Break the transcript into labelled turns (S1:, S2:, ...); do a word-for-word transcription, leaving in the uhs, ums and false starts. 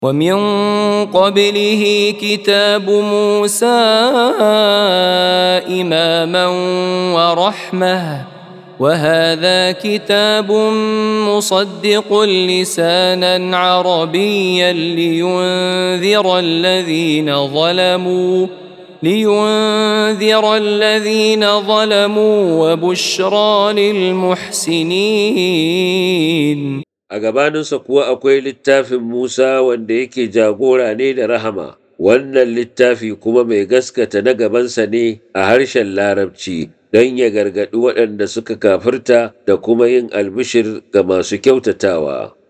S1: ومن قبله كتاب موسى إماما ورحمة وهذا كتاب مصدق لسانا عربيا لينذر الذين ظلموا لينذر الذين ظلموا وبشرى للمحسنين.
S2: A gabaninsa kuwa akwai littafin Musa wanda yake jagora ne da rahama, wannan littafi kuma mai gaskata na gabansa ne a harshen Larabci don ya gargaɗi waɗanda suka kafirta da kuma yin albishir ga masu kyautatawa.